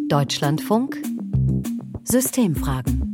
Deutschlandfunk Systemfragen.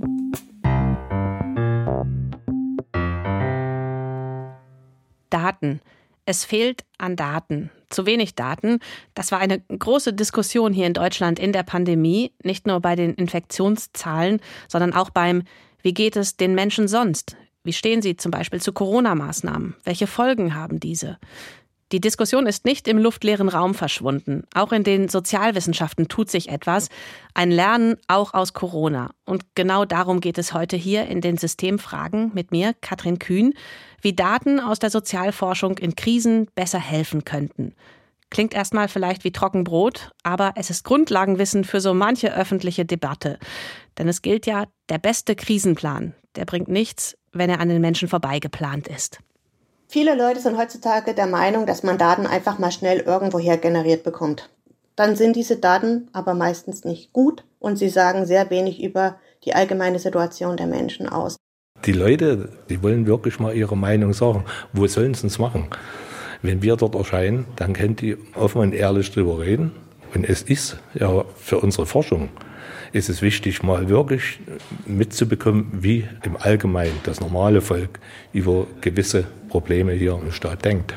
Daten. Es fehlt an Daten. Zu wenig Daten. Das war eine große Diskussion hier in Deutschland in der Pandemie. Nicht nur bei den Infektionszahlen, sondern auch beim Wie geht es den Menschen sonst? Wie stehen sie zum Beispiel zu Corona-Maßnahmen? Welche Folgen haben diese? Die Diskussion ist nicht im luftleeren Raum verschwunden. Auch in den Sozialwissenschaften tut sich etwas. Ein Lernen auch aus Corona. Und genau darum geht es heute hier in den Systemfragen mit mir, Katrin Kühn, wie Daten aus der Sozialforschung in Krisen besser helfen könnten. Klingt erstmal vielleicht wie Trockenbrot, aber es ist Grundlagenwissen für so manche öffentliche Debatte. Denn es gilt ja, der beste Krisenplan, der bringt nichts, wenn er an den Menschen vorbeigeplant ist. Viele Leute sind heutzutage der Meinung, dass man Daten einfach mal schnell irgendwoher generiert bekommt. Dann sind diese Daten aber meistens nicht gut und sie sagen sehr wenig über die allgemeine Situation der Menschen aus. Die Leute, die wollen wirklich mal ihre Meinung sagen. Wo sollen sie es machen? Wenn wir dort erscheinen, dann können die offen und ehrlich drüber reden. Und es ist ja für unsere Forschung ist es wichtig, mal wirklich mitzubekommen, wie im Allgemeinen das normale Volk über gewisse Probleme hier im Staat denkt.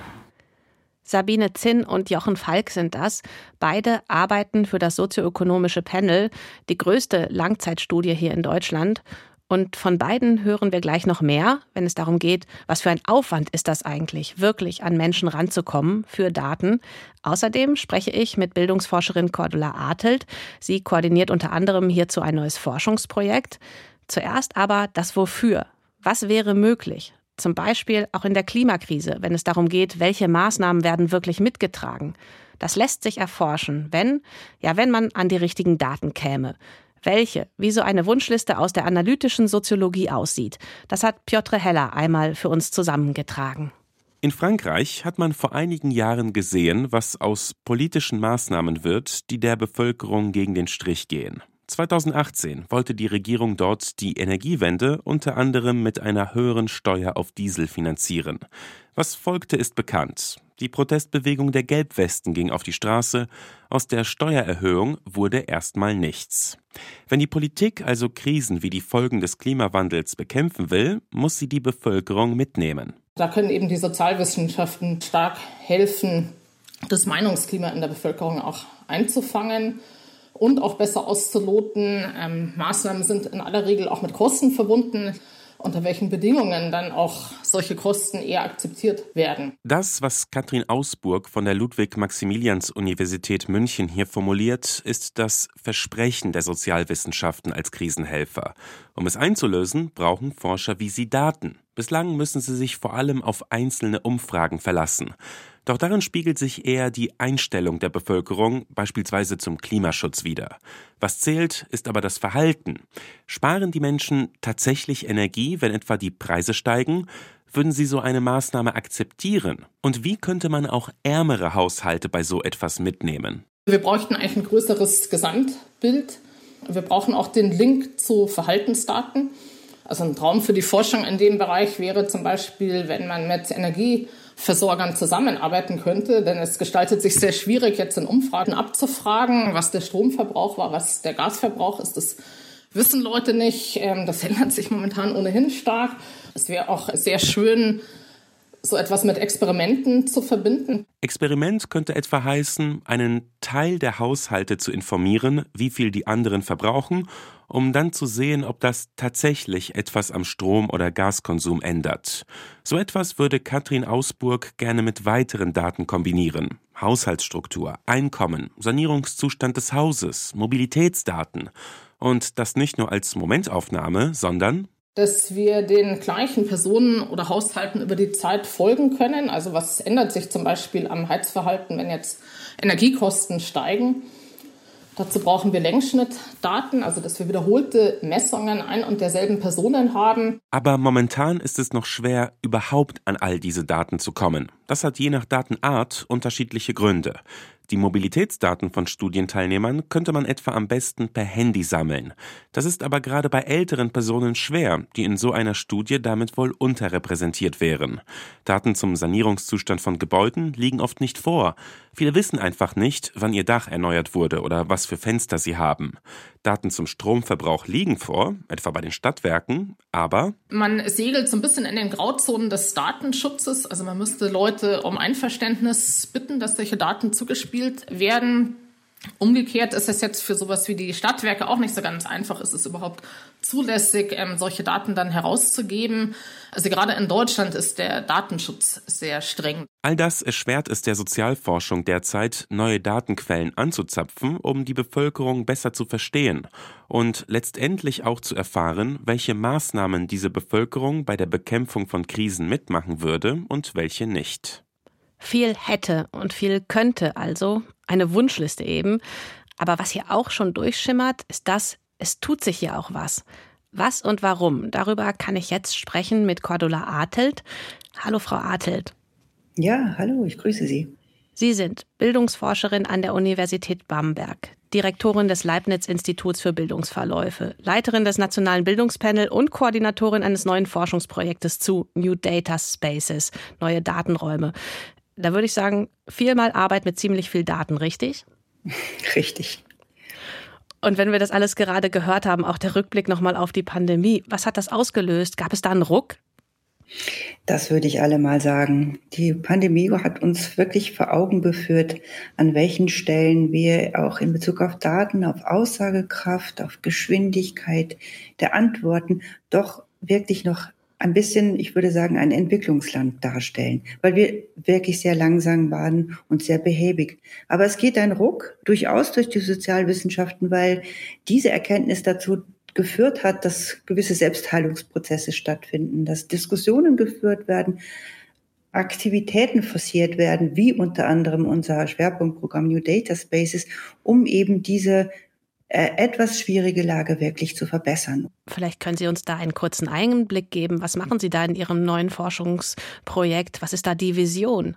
Sabine Zinn und Jochen Falk sind das. Beide arbeiten für das sozioökonomische Panel, die größte Langzeitstudie hier in Deutschland. Und von beiden hören wir gleich noch mehr, wenn es darum geht, was für ein Aufwand ist das eigentlich, wirklich an Menschen ranzukommen für Daten. Außerdem spreche ich mit Bildungsforscherin Cordula Artelt. Sie koordiniert unter anderem hierzu ein neues Forschungsprojekt. Zuerst aber das Wofür. Was wäre möglich? Zum Beispiel auch in der Klimakrise, wenn es darum geht, welche Maßnahmen werden wirklich mitgetragen. Das lässt sich erforschen, wenn man an die richtigen Daten käme. Welche, wie so eine Wunschliste aus der analytischen Soziologie aussieht, das hat Piotr Heller einmal für uns zusammengetragen. In Frankreich hat man vor einigen Jahren gesehen, was aus politischen Maßnahmen wird, die der Bevölkerung gegen den Strich gehen. 2018 wollte die Regierung dort die Energiewende unter anderem mit einer höheren Steuer auf Diesel finanzieren. Was folgte, ist bekannt. Die Protestbewegung der Gelbwesten ging auf die Straße. Aus der Steuererhöhung wurde erstmal nichts. Wenn die Politik also Krisen wie die Folgen des Klimawandels bekämpfen will, muss sie die Bevölkerung mitnehmen. Da können eben die Sozialwissenschaften stark helfen, das Meinungsklima in der Bevölkerung auch einzufangen und auch besser auszuloten. Maßnahmen sind in aller Regel auch mit Kosten verbunden, unter welchen Bedingungen dann auch solche Kosten eher akzeptiert werden. Das, was Katrin Ausburg von der Ludwig-Maximilians-Universität München hier formuliert, ist das Versprechen der Sozialwissenschaften als Krisenhelfer. Um es einzulösen, brauchen Forscher wie sie Daten. Bislang müssen sie sich vor allem auf einzelne Umfragen verlassen. Doch darin spiegelt sich eher die Einstellung der Bevölkerung, beispielsweise zum Klimaschutz wider. Was zählt, ist aber das Verhalten. Sparen die Menschen tatsächlich Energie, wenn etwa die Preise steigen? Würden sie so eine Maßnahme akzeptieren? Und wie könnte man auch ärmere Haushalte bei so etwas mitnehmen? Wir bräuchten eigentlich ein größeres Gesamtbild. Wir brauchen auch den Link zu Verhaltensdaten. Also ein Traum für die Forschung in dem Bereich wäre zum Beispiel, wenn man mit Energieversorgern zusammenarbeiten könnte, denn es gestaltet sich sehr schwierig, jetzt in Umfragen abzufragen, was der Stromverbrauch war, was der Gasverbrauch ist. Das wissen Leute nicht. Das ändert sich momentan ohnehin stark. Es wäre auch sehr schön, so etwas mit Experimenten zu verbinden. Experiment könnte etwa heißen, einen Teil der Haushalte zu informieren, wie viel die anderen verbrauchen, um dann zu sehen, ob das tatsächlich etwas am Strom- oder Gaskonsum ändert. So etwas würde Katrin Ausburg gerne mit weiteren Daten kombinieren. Haushaltsstruktur, Einkommen, Sanierungszustand des Hauses, Mobilitätsdaten. Und das nicht nur als Momentaufnahme, sondern dass wir den gleichen Personen oder Haushalten über die Zeit folgen können. Also was ändert sich zum Beispiel am Heizverhalten, wenn jetzt Energiekosten steigen? Dazu brauchen wir Längsschnittdaten, also dass wir wiederholte Messungen ein und derselben Personen haben. Aber momentan ist es noch schwer, überhaupt an all diese Daten zu kommen. Das hat je nach Datenart unterschiedliche Gründe. Die Mobilitätsdaten von Studienteilnehmern könnte man etwa am besten per Handy sammeln. Das ist aber gerade bei älteren Personen schwer, die in so einer Studie damit wohl unterrepräsentiert wären. Daten zum Sanierungszustand von Gebäuden liegen oft nicht vor. Viele wissen einfach nicht, wann ihr Dach erneuert wurde oder was für Fenster sie haben. Daten zum Stromverbrauch liegen vor, etwa bei den Stadtwerken, aber man segelt so ein bisschen in den Grauzonen des Datenschutzes. Also man müsste Leute um Einverständnis bitten, dass solche Daten zugespielt werden. Umgekehrt ist es jetzt für sowas wie die Stadtwerke auch nicht so ganz einfach. Ist es überhaupt zulässig, solche Daten dann herauszugeben? Also gerade in Deutschland ist der Datenschutz sehr streng. All das erschwert es der Sozialforschung derzeit, neue Datenquellen anzuzapfen, um die Bevölkerung besser zu verstehen und letztendlich auch zu erfahren, welche Maßnahmen diese Bevölkerung bei der Bekämpfung von Krisen mitmachen würde und welche nicht. Viel hätte und viel könnte also, eine Wunschliste eben. Aber was hier auch schon durchschimmert, ist es tut sich hier auch was. Was und warum? Darüber kann ich jetzt sprechen mit Cordula Artelt. Hallo, Frau Artelt. Ja, hallo, ich grüße Sie. Sie sind Bildungsforscherin an der Universität Bamberg, Direktorin des Leibniz-Instituts für Bildungsverläufe, Leiterin des Nationalen Bildungspanel und Koordinatorin eines neuen Forschungsprojektes zu New Data Spaces, neue Datenräume. Da würde ich sagen, vielmal Arbeit mit ziemlich viel Daten, richtig? Richtig. Und wenn wir das alles gerade gehört haben, auch der Rückblick nochmal auf die Pandemie, was hat das ausgelöst? Gab es da einen Ruck? Das würde ich alle mal sagen. Die Pandemie hat uns wirklich vor Augen geführt, an welchen Stellen wir auch in Bezug auf Daten, auf Aussagekraft, auf Geschwindigkeit der Antworten doch wirklich noch ein bisschen, ich würde sagen, ein Entwicklungsland darstellen, weil wir wirklich sehr langsam waren und sehr behäbig. Aber es geht ein Ruck durchaus durch die Sozialwissenschaften, weil diese Erkenntnis dazu geführt hat, dass gewisse Selbstheilungsprozesse stattfinden, dass Diskussionen geführt werden, Aktivitäten forciert werden, wie unter anderem unser Schwerpunktprogramm New Data Spaces, um eben diese etwas schwierige Lage wirklich zu verbessern. Vielleicht können Sie uns da einen kurzen Einblick geben. Was machen Sie da in Ihrem neuen Forschungsprojekt? Was ist da die Vision?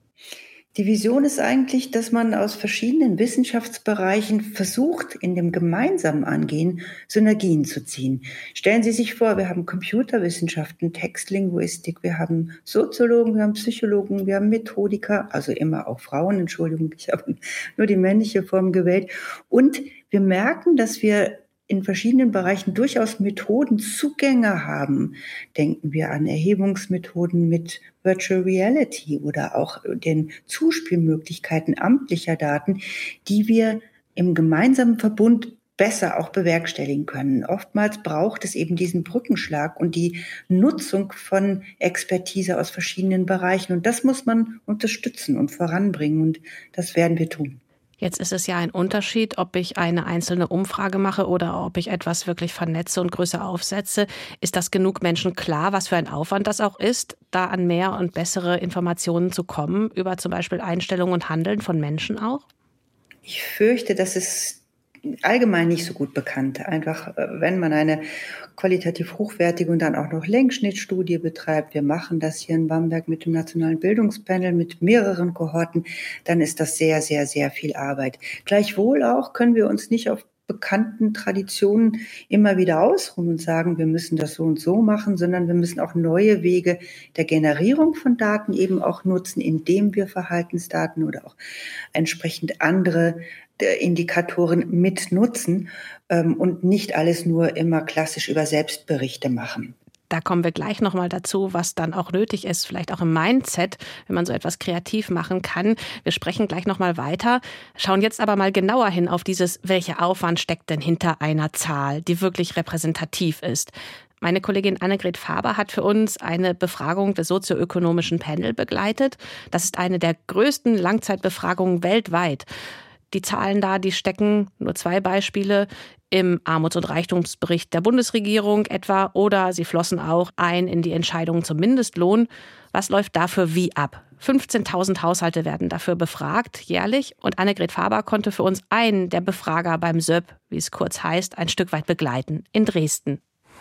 Die Vision ist eigentlich, dass man aus verschiedenen Wissenschaftsbereichen versucht, in dem gemeinsamen Angehen Synergien zu ziehen. Stellen Sie sich vor, wir haben Computerwissenschaften, Textlinguistik, wir haben Soziologen, wir haben Psychologen, wir haben Methodiker, also immer auch Frauen, Entschuldigung, ich habe nur die männliche Form gewählt. Und wir merken, dass wir in verschiedenen Bereichen durchaus Methodenzugänge haben. Denken wir an Erhebungsmethoden mit Virtual Reality oder auch den Zuspielmöglichkeiten amtlicher Daten, die wir im gemeinsamen Verbund besser auch bewerkstelligen können. Oftmals braucht es eben diesen Brückenschlag und die Nutzung von Expertise aus verschiedenen Bereichen. Und das muss man unterstützen und voranbringen. Und das werden wir tun. Jetzt ist es ja ein Unterschied, ob ich eine einzelne Umfrage mache oder ob ich etwas wirklich vernetze und größer aufsetze. Ist das genug Menschen klar, was für ein Aufwand das auch ist, da an mehr und bessere Informationen zu kommen, über zum Beispiel Einstellungen und Handeln von Menschen auch? Ich fürchte, das ist allgemein nicht so gut bekannt. Einfach, wenn man eine qualitativ hochwertige und dann auch noch Längsschnittstudie betreibt, wir machen das hier in Bamberg mit dem Nationalen Bildungspanel mit mehreren Kohorten, dann ist das sehr, sehr, sehr viel Arbeit. Gleichwohl auch können wir uns nicht auf bekannten Traditionen immer wieder ausruhen und sagen, wir müssen das so und so machen, sondern wir müssen auch neue Wege der Generierung von Daten eben auch nutzen, indem wir Verhaltensdaten oder auch entsprechend andere Indikatoren mit nutzen und nicht alles nur immer klassisch über Selbstberichte machen. Da kommen wir gleich nochmal dazu, was dann auch nötig ist, vielleicht auch im Mindset, wenn man so etwas kreativ machen kann. Wir sprechen gleich nochmal weiter, schauen jetzt aber mal genauer hin auf dieses, welcher Aufwand steckt denn hinter einer Zahl, die wirklich repräsentativ ist. Meine Kollegin Annegret Faber hat für uns eine Befragung des sozioökonomischen Panel begleitet. Das ist eine der größten Langzeitbefragungen weltweit. Die Zahlen da, die stecken, nur 2 Beispiele, im Armuts- und Reichtumsbericht der Bundesregierung etwa oder sie flossen auch ein in die Entscheidungen zum Mindestlohn. Was läuft dafür wie ab? 15.000 Haushalte werden dafür befragt, jährlich. Und Annegret Faber konnte für uns einen der Befrager beim SÖP, wie es kurz heißt, ein Stück weit begleiten, in Dresden.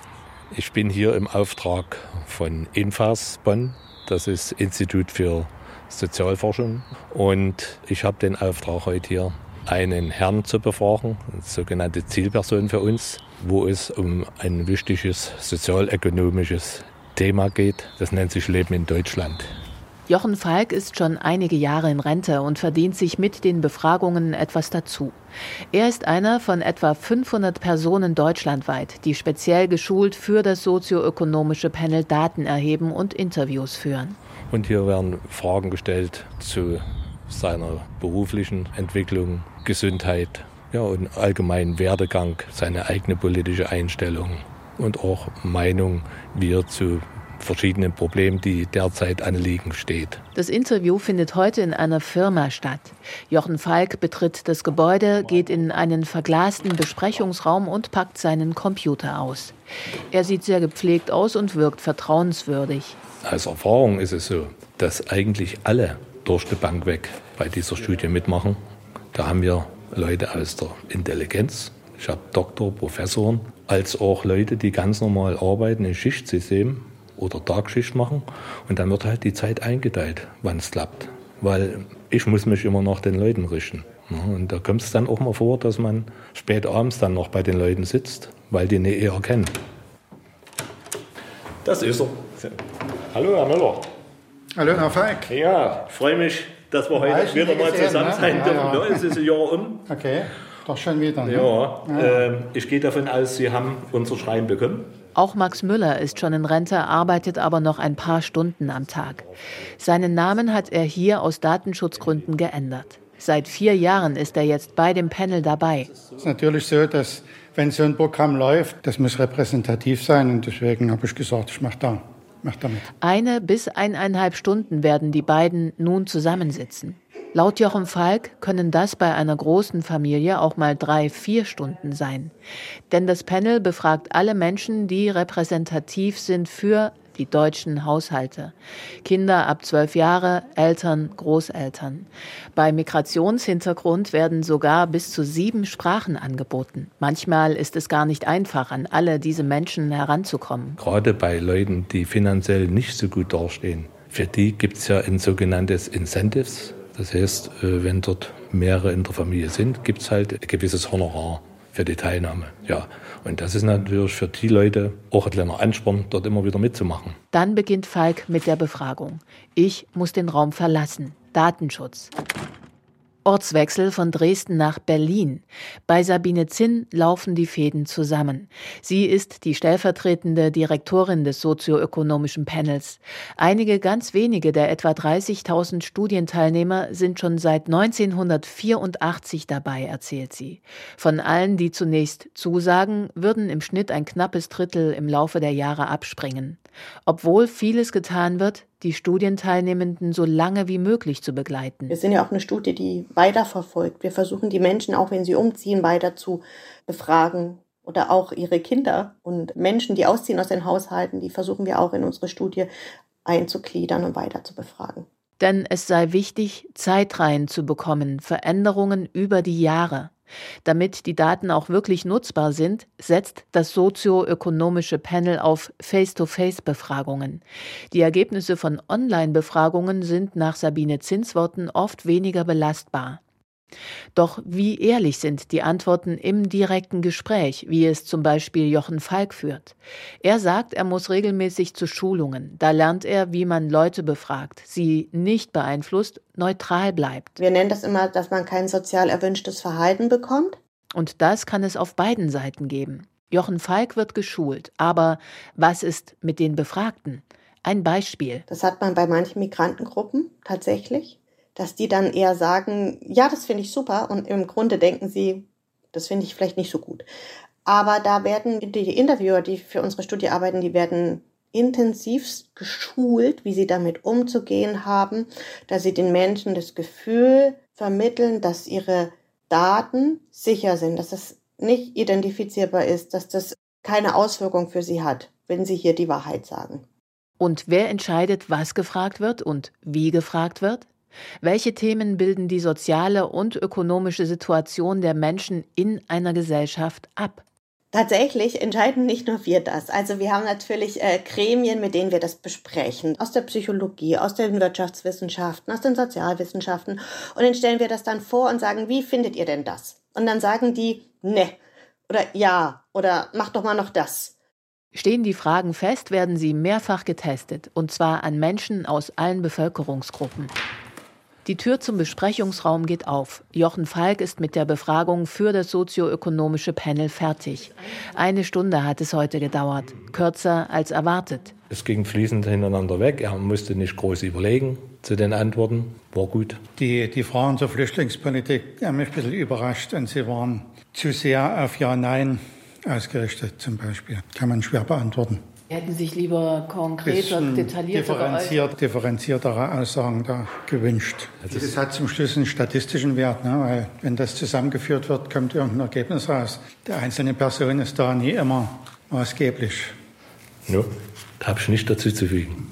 Ich bin hier im Auftrag von INFAS Bonn. Das ist Institut für Sozialforschung. Und ich habe den Auftrag heute hier, einen Herrn zu befragen, eine sogenannte Zielperson für uns, wo es um ein wichtiges sozialökonomisches Thema geht. Das nennt sich Leben in Deutschland. Jochen Falk ist schon einige Jahre in Rente und verdient sich mit den Befragungen etwas dazu. Er ist einer von etwa 500 Personen deutschlandweit, die speziell geschult für das sozioökonomische Panel Daten erheben und Interviews führen. Und hier werden Fragen gestellt zu seiner beruflichen Entwicklung, Gesundheit, ja, und allgemeinen Werdegang, seine eigene politische Einstellung und auch Meinung, wie er zu verschiedenen Problemen, die derzeit anliegen, steht. Das Interview findet heute in einer Firma statt. Jochen Falk betritt das Gebäude, geht in einen verglasten Besprechungsraum und packt seinen Computer aus. Er sieht sehr gepflegt aus und wirkt vertrauenswürdig. Als Erfahrung ist es so, dass eigentlich alle durch die Bank weg bei dieser Studie mitmachen. Da haben wir Leute aus der Intelligenz, ich habe Doktor, Professoren, als auch Leute, die ganz normal arbeiten in Schichtsystem oder Tagschicht machen. Und dann wird halt die Zeit eingeteilt, wann es klappt. Weil ich muss mich immer nach den Leuten richten. Und da kommt es dann auch mal vor, dass man spät abends dann noch bei den Leuten sitzt, weil die nicht eher kennen. Das ist er. Hallo, Herr Müller. Hallo, Herr Falk. Ja, ich freue mich, dass wir heute wieder mal zusammen sein dürfen. Ja. Es ist ein Jahr um. Okay, doch schon wieder. Ne? Ja, ich gehe davon aus, Sie haben unser Schreiben bekommen. Auch Max Müller ist schon in Rente, arbeitet aber noch ein paar Stunden am Tag. Seinen Namen hat er hier aus Datenschutzgründen geändert. Seit 4 Jahren ist er jetzt bei dem Panel dabei. Es ist natürlich so, dass wenn so ein Programm läuft, das muss repräsentativ sein. Und deswegen habe ich gesagt, ich mache damit. 1 bis 1,5 Stunden werden die beiden nun zusammensitzen. Laut Jochen Falk können das bei einer großen Familie auch mal 3-4 Stunden sein. Denn das Panel befragt alle Menschen, die repräsentativ sind für die deutschen Haushalte. Kinder ab 12 Jahre, Eltern, Großeltern. Bei Migrationshintergrund werden sogar bis zu 7 Sprachen angeboten. Manchmal ist es gar nicht einfach, an alle diese Menschen heranzukommen. Gerade bei Leuten, die finanziell nicht so gut dastehen, für die gibt es ja ein sogenanntes Incentives. Das heißt, wenn dort mehrere in der Familie sind, gibt es halt ein gewisses Honorar für die Teilnahme. Ja, und das ist natürlich für die Leute auch ein kleiner Ansporn, dort immer wieder mitzumachen. Dann beginnt Falk mit der Befragung. Ich muss den Raum verlassen. Datenschutz. Ortswechsel von Dresden nach Berlin. Bei Sabine Zinn laufen die Fäden zusammen. Sie ist die stellvertretende Direktorin des sozioökonomischen Panels. Einige ganz wenige der etwa 30.000 Studienteilnehmer sind schon seit 1984 dabei, erzählt sie. Von allen, die zunächst zusagen, würden im Schnitt ein knappes Drittel im Laufe der Jahre abspringen. Obwohl vieles getan wird, die Studienteilnehmenden so lange wie möglich zu begleiten. Wir sind ja auch eine Studie, die weiterverfolgt. Wir versuchen die Menschen, auch wenn sie umziehen, weiter zu befragen. Oder auch ihre Kinder und Menschen, die ausziehen aus den Haushalten, die versuchen wir auch in unsere Studie einzugliedern und weiter zu befragen. Denn es sei wichtig, Zeitreihen zu bekommen, Veränderungen über die Jahre. Damit die Daten auch wirklich nutzbar sind, setzt das sozioökonomische Panel auf Face-to-Face-Befragungen. Die Ergebnisse von Online-Befragungen sind nach Sabine Zinns Worten oft weniger belastbar. Doch wie ehrlich sind die Antworten im direkten Gespräch, wie es zum Beispiel Jochen Falk führt? Er sagt, er muss regelmäßig zu Schulungen. Da lernt er, wie man Leute befragt, sie nicht beeinflusst, neutral bleibt. Wir nennen das immer, dass man kein sozial erwünschtes Verhalten bekommt. Und das kann es auf beiden Seiten geben. Jochen Falk wird geschult, aber was ist mit den Befragten? Ein Beispiel. Das hat man bei manchen Migrantengruppen tatsächlich. Dass die dann eher sagen, ja, das finde ich super und im Grunde denken sie, das finde ich vielleicht nicht so gut. Aber da werden die Interviewer, die für unsere Studie arbeiten, die werden intensiv geschult, wie sie damit umzugehen haben, dass sie den Menschen das Gefühl vermitteln, dass ihre Daten sicher sind, dass es nicht identifizierbar ist, dass das keine Auswirkung für sie hat, wenn sie hier die Wahrheit sagen. Und wer entscheidet, was gefragt wird und wie gefragt wird? Welche Themen bilden die soziale und ökonomische Situation der Menschen in einer Gesellschaft ab? Tatsächlich entscheiden nicht nur wir das. Also wir haben natürlich Gremien, mit denen wir das besprechen. Aus der Psychologie, aus den Wirtschaftswissenschaften, aus den Sozialwissenschaften. Und dann stellen wir das dann vor und sagen, wie findet ihr denn das? Und dann sagen die, ne, oder ja, oder mach doch mal noch das. Stehen die Fragen fest, werden sie mehrfach getestet. Und zwar an Menschen aus allen Bevölkerungsgruppen. Die Tür zum Besprechungsraum geht auf. Jochen Falk ist mit der Befragung für das sozioökonomische Panel fertig. 1 Stunde hat es heute gedauert, kürzer als erwartet. Es ging fließend hintereinander weg. Er musste nicht groß überlegen zu den Antworten. War gut. Die Fragen zur Flüchtlingspolitik haben mich ein bisschen überrascht und sie waren zu sehr auf Ja, Nein ausgerichtet zum Beispiel. Kann man schwer beantworten. Hätten sich lieber konkreter, detaillierter differenziertere Aussagen da gewünscht. Das hat zum Schluss einen statistischen Wert, ne? Weil wenn das zusammengeführt wird, kommt irgendein Ergebnis raus. Die einzelne Person ist da nie immer maßgeblich. No, habe ich nicht dazu zu fügen.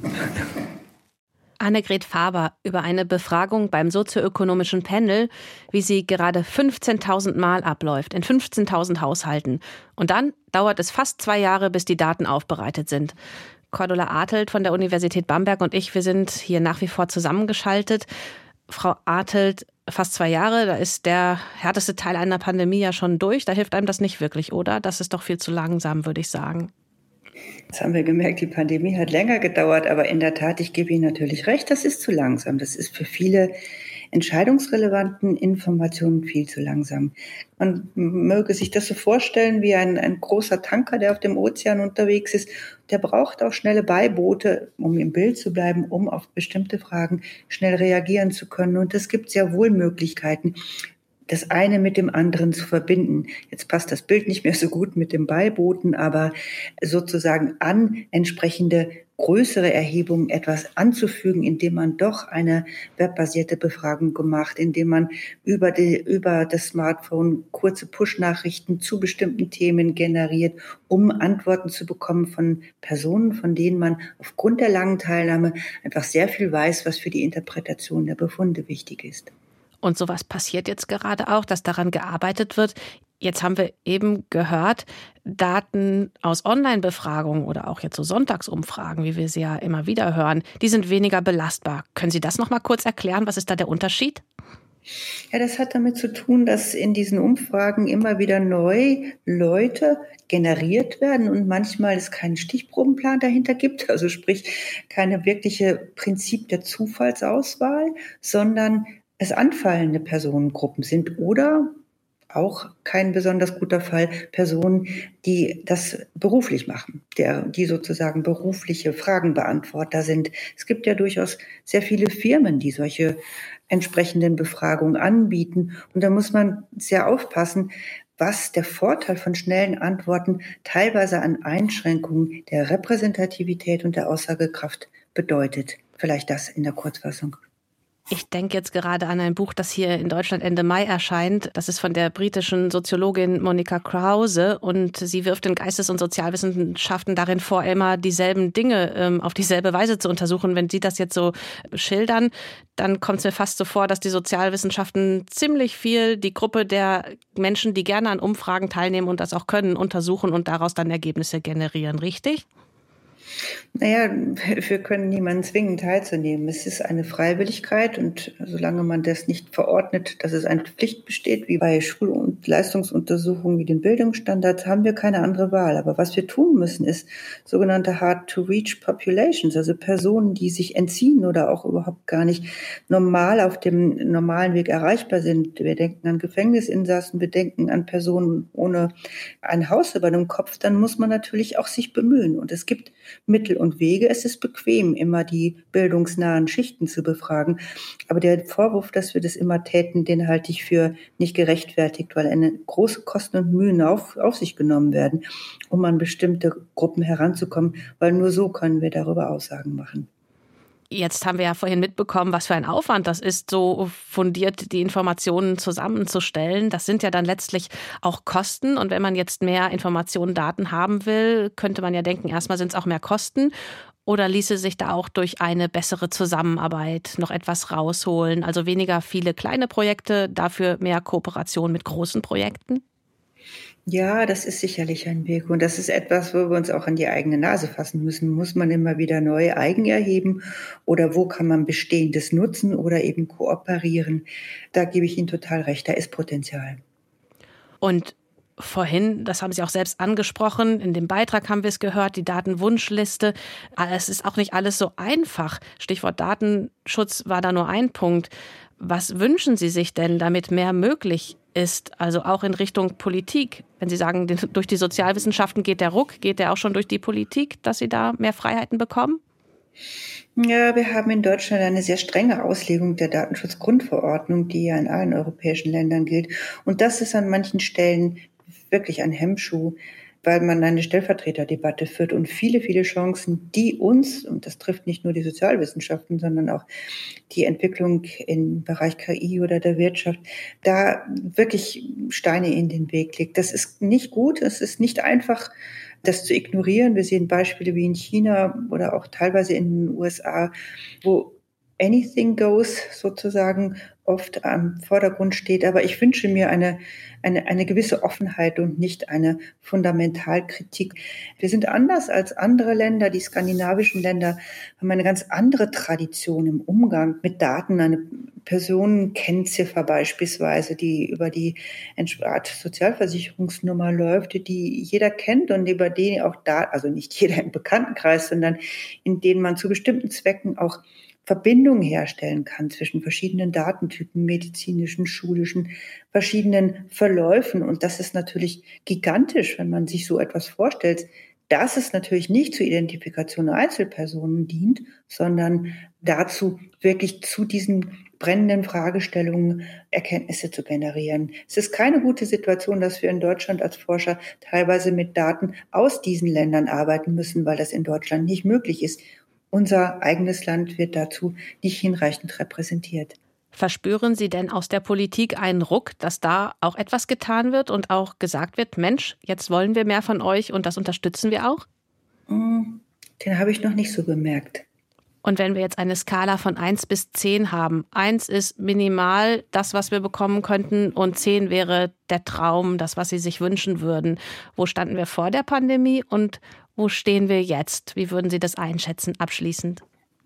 Annegret Faber über eine Befragung beim sozioökonomischen Panel, wie sie gerade 15.000 Mal abläuft, in 15.000 Haushalten. Und dann dauert es fast 2 Jahre, bis die Daten aufbereitet sind. Cordula Artelt von der Universität Bamberg und ich, wir sind hier nach wie vor zusammengeschaltet. Frau Artelt, fast 2 Jahre, da ist der härteste Teil einer Pandemie ja schon durch. Da hilft einem das nicht wirklich, oder? Das ist doch viel zu langsam, würde ich sagen. Jetzt haben wir gemerkt, die Pandemie hat länger gedauert, aber in der Tat, ich gebe Ihnen natürlich recht, das ist zu langsam. Das ist für viele entscheidungsrelevanten Informationen viel zu langsam. Man möge sich das so vorstellen wie ein großer Tanker, der auf dem Ozean unterwegs ist. Der braucht auch schnelle Beiboote, um im Bild zu bleiben, um auf bestimmte Fragen schnell reagieren zu können. Und es gibt sehr wohl Möglichkeiten, das eine mit dem anderen zu verbinden. Jetzt passt das Bild nicht mehr so gut mit dem Beibooten, aber sozusagen an entsprechende größere Erhebungen etwas anzufügen, indem man doch eine webbasierte Befragung gemacht, indem man über das Smartphone kurze Push-Nachrichten zu bestimmten Themen generiert, um Antworten zu bekommen von Personen, von denen man aufgrund der langen Teilnahme einfach sehr viel weiß, was für die Interpretation der Befunde wichtig ist. Und sowas passiert jetzt gerade auch, dass daran gearbeitet wird. Jetzt haben wir eben gehört, Daten aus Online-Befragungen oder auch jetzt so Sonntagsumfragen, wie wir sie ja immer wieder hören, die sind weniger belastbar. Können Sie das noch mal kurz erklären? Was ist da der Unterschied? Ja, das hat damit zu tun, dass in diesen Umfragen immer wieder neu Leute generiert werden und manchmal es keinen Stichprobenplan dahinter gibt, also sprich keine wirkliche Prinzip der Zufallsauswahl, sondern es anfallende Personengruppen sind oder auch kein besonders guter Fall Personen, die das beruflich machen, die sozusagen berufliche Fragenbeantworter sind. Es gibt ja durchaus sehr viele Firmen, die solche entsprechenden Befragungen anbieten. Und da muss man sehr aufpassen, was der Vorteil von schnellen Antworten teilweise an Einschränkungen der Repräsentativität und der Aussagekraft bedeutet. Vielleicht das in der Kurzfassung. Ich denke jetzt gerade an ein Buch, das hier in Deutschland Ende Mai erscheint. Das ist von der britischen Soziologin Monica Krause und sie wirft den Geistes- und Sozialwissenschaften darin vor, immer dieselben Dinge auf dieselbe Weise zu untersuchen. Wenn Sie das jetzt so schildern, dann kommt es mir fast so vor, dass die Sozialwissenschaften ziemlich viel die Gruppe der Menschen, die gerne an Umfragen teilnehmen und das auch können, untersuchen und daraus dann Ergebnisse generieren. Richtig? Naja, wir können niemanden zwingen, teilzunehmen. Es ist eine Freiwilligkeit und solange man das nicht verordnet, dass es eine Pflicht besteht, wie bei Schul- und Leistungsuntersuchungen wie den Bildungsstandards, haben wir keine andere Wahl. Aber was wir tun müssen, ist sogenannte Hard-to-Reach Populations, also Personen, die sich entziehen oder auch überhaupt gar nicht normal auf dem normalen Weg erreichbar sind. Wir denken an Gefängnisinsassen, wir denken an Personen ohne ein Haus über dem Kopf. Dann muss man natürlich auch sich bemühen. Und es gibt Mittel und Wege. Es ist bequem, immer die bildungsnahen Schichten zu befragen. Aber der Vorwurf, dass wir das immer täten, den halte ich für nicht gerechtfertigt, weil eine große Kosten und Mühen auf sich genommen werden, um an bestimmte Gruppen heranzukommen, weil nur so können wir darüber Aussagen machen. Jetzt haben wir ja vorhin mitbekommen, was für ein Aufwand das ist, so fundiert die Informationen zusammenzustellen. Das sind ja dann letztlich auch Kosten. Und wenn man jetzt mehr Informationen, Daten haben will, könnte man ja denken, erstmal sind es auch mehr Kosten. Oder ließe sich da auch durch eine bessere Zusammenarbeit noch etwas rausholen? Also weniger viele kleine Projekte, dafür mehr Kooperation mit großen Projekten? Ja, das ist sicherlich ein Weg. Und das ist etwas, wo wir uns auch an die eigene Nase fassen müssen. Muss man immer wieder neu eigen erheben oder wo kann man Bestehendes nutzen oder eben kooperieren? Da gebe ich Ihnen total recht, da ist Potenzial. Und vorhin, das haben Sie auch selbst angesprochen, in dem Beitrag haben wir es gehört, die Datenwunschliste. Es ist auch nicht alles so einfach. Stichwort Datenschutz war da nur ein Punkt. Was wünschen Sie sich denn, damit mehr möglich ist, also auch in Richtung Politik? Wenn Sie sagen, durch die Sozialwissenschaften geht der Ruck, geht der auch schon durch die Politik, dass Sie da mehr Freiheiten bekommen? Ja, wir haben in Deutschland eine sehr strenge Auslegung der Datenschutzgrundverordnung, die ja in allen europäischen Ländern gilt. Und das ist an manchen Stellen wirklich ein Hemmschuh, weil man eine Stellvertreterdebatte führt und viele, viele Chancen, die uns, und das trifft nicht nur die Sozialwissenschaften, sondern auch die Entwicklung im Bereich KI oder der Wirtschaft, da wirklich Steine in den Weg legt. Das ist nicht gut, es ist nicht einfach, das zu ignorieren. Wir sehen Beispiele wie in China oder auch teilweise in den USA, wo anything goes sozusagen oft am Vordergrund steht. Aber ich wünsche mir eine gewisse Offenheit und nicht eine Fundamentalkritik. Wir sind anders als andere Länder. Die skandinavischen Länder haben eine ganz andere Tradition im Umgang mit Daten. Eine Personenkennziffer beispielsweise, die über die Sozialversicherungsnummer läuft, die jeder kennt und über die auch also nicht jeder im Bekanntenkreis, sondern in denen man zu bestimmten Zwecken auch Verbindungen herstellen kann zwischen verschiedenen Datentypen, medizinischen, schulischen, verschiedenen Verläufen. Und das ist natürlich gigantisch, wenn man sich so etwas vorstellt, dass es natürlich nicht zur Identifikation Einzelpersonen dient, sondern dazu, wirklich zu diesen brennenden Fragestellungen Erkenntnisse zu generieren. Es ist keine gute Situation, dass wir in Deutschland als Forscher teilweise mit Daten aus diesen Ländern arbeiten müssen, weil das in Deutschland nicht möglich ist. Unser eigenes Land wird dazu nicht hinreichend repräsentiert. Verspüren Sie denn aus der Politik einen Ruck, dass da auch etwas getan wird und auch gesagt wird, Mensch, jetzt wollen wir mehr von euch und das unterstützen wir auch? Den habe ich noch nicht so bemerkt. Und wenn wir jetzt eine Skala von 1 bis 10 haben, 1 ist minimal das, was wir bekommen könnten und 10 wäre der Traum, das, was Sie sich wünschen würden. Wo standen wir vor der Pandemie und wo stehen wir jetzt? Wie würden Sie das einschätzen, abschließend?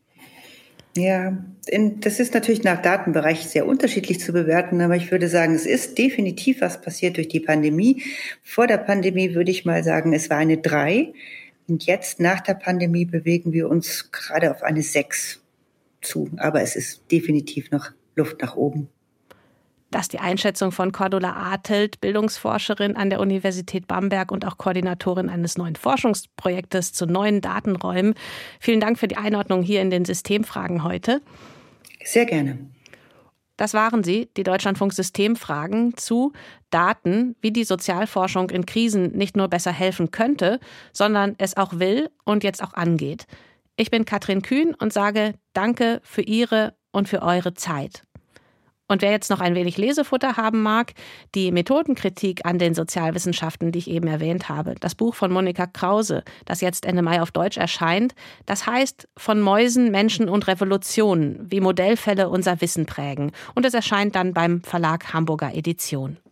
Ja, das ist natürlich nach Datenbereich sehr unterschiedlich zu bewerten, aber ich würde sagen, es ist definitiv was passiert durch die Pandemie. Vor der Pandemie würde ich mal sagen, es war eine 3. Und jetzt nach der Pandemie bewegen wir uns gerade auf eine 6 zu. Aber es ist definitiv noch Luft nach oben. Das ist die Einschätzung von Cordula Artelt, Bildungsforscherin an der Universität Bamberg und auch Koordinatorin eines neuen Forschungsprojektes zu neuen Datenräumen. Vielen Dank für die Einordnung hier in den Systemfragen heute. Sehr gerne. Das waren sie, die Deutschlandfunk-Systemfragen zu Daten, wie die Sozialforschung in Krisen nicht nur besser helfen könnte, sondern es auch will und jetzt auch angeht. Ich bin Katrin Kühn und sage Danke für Ihre und für eure Zeit. Und wer jetzt noch ein wenig Lesefutter haben mag, die Methodenkritik an den Sozialwissenschaften, die ich eben erwähnt habe, das Buch von Monika Krause, das jetzt Ende Mai auf Deutsch erscheint, das heißt Von Mäusen, Menschen und Revolutionen, wie Modellfälle unser Wissen prägen. Und es erscheint dann beim Verlag Hamburger Edition.